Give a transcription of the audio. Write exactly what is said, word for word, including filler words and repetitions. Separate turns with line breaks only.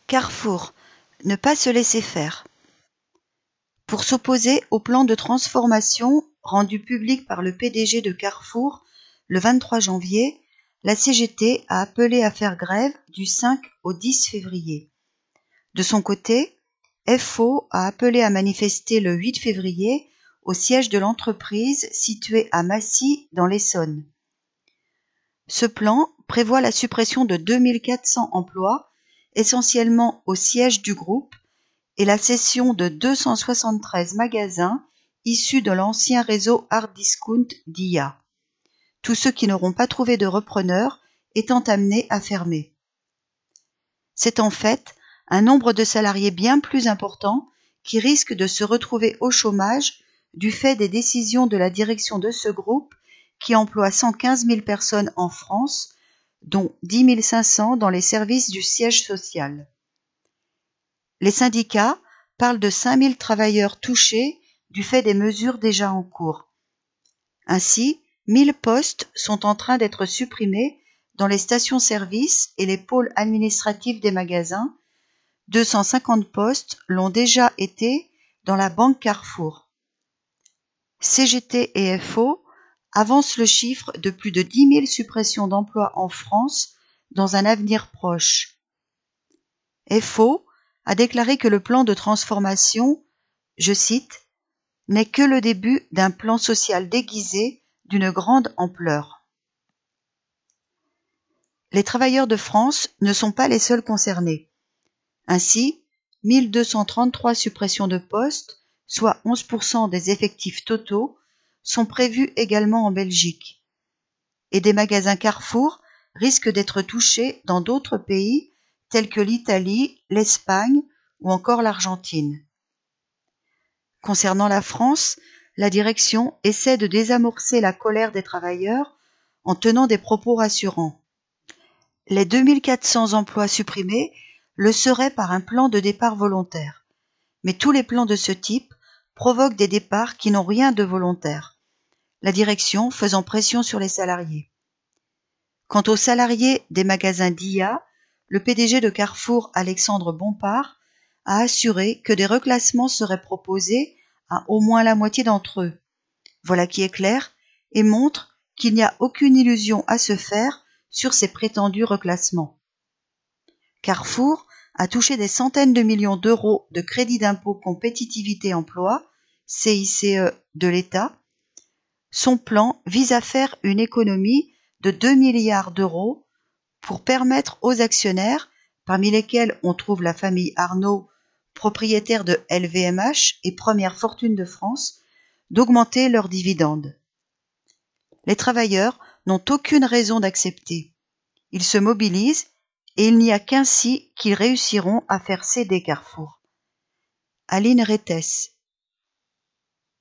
Carrefour, ne pas se laisser faire. Pour s'opposer au plan de transformation rendu public par le P D G de Carrefour le vingt-trois janvier, la C G T a appelé à faire grève du cinq au dix février. De son côté, F O a appelé à manifester le huit février au siège de l'entreprise situé à Massy dans l'Essonne. Ce plan prévoit la suppression de deux mille quatre cents emplois, essentiellement au siège du groupe, et la cession de deux cent soixante-treize magasins issus de l'ancien réseau Hard Discount d'I A. Tous ceux qui n'auront pas trouvé de repreneur étant amenés à fermer. C'est en fait un nombre de salariés bien plus important qui risque de se retrouver au chômage du fait des décisions de la direction de ce groupe qui emploie cent quinze mille personnes en France, dont dix mille cinq cents dans les services du siège social. Les syndicats parlent de cinq mille travailleurs touchés du fait des mesures déjà en cours. Ainsi, mille postes sont en train d'être supprimés dans les stations-service et les pôles administratifs des magasins. deux cent cinquante postes l'ont déjà été dans la banque Carrefour. C G T et F O avancent le chiffre de plus de dix mille suppressions d'emplois en France dans un avenir proche. F O a déclaré que le plan de transformation, je cite, « n'est que le début d'un plan social déguisé d'une grande ampleur ». Les travailleurs de France ne sont pas les seuls concernés. Ainsi, mille deux cent trente-trois suppressions de postes, soit onze pour cent des effectifs totaux, sont prévues également en Belgique. Et des magasins Carrefour risquent d'être touchés dans d'autres pays tels que l'Italie, l'Espagne ou encore l'Argentine. Concernant la France, la direction essaie de désamorcer la colère des travailleurs en tenant des propos rassurants. Les deux mille quatre cents emplois supprimés le seraient par un plan de départ volontaire. Mais tous les plans de ce type provoquent des départs qui n'ont rien de volontaire, la direction faisant pression sur les salariés. Quant aux salariés des magasins d'I A, le P D G de Carrefour, Alexandre Bompard, a assuré que des reclassements seraient proposés à au moins la moitié d'entre eux. Voilà qui est clair et montre qu'il n'y a aucune illusion à se faire sur ces prétendus reclassements. Carrefour a touché des centaines de millions d'euros de crédit d'impôt compétitivité emploi, C I C E de l'État. Son plan vise à faire une économie de deux milliards d'euros pour permettre aux actionnaires, parmi lesquels on trouve la famille Arnault, propriétaire de L V M H et première fortune de France, d'augmenter leurs dividendes. Les travailleurs n'ont aucune raison d'accepter. Ils se mobilisent et il n'y a qu'ainsi qu'ils réussiront à faire céder Carrefour. Aline Rettes.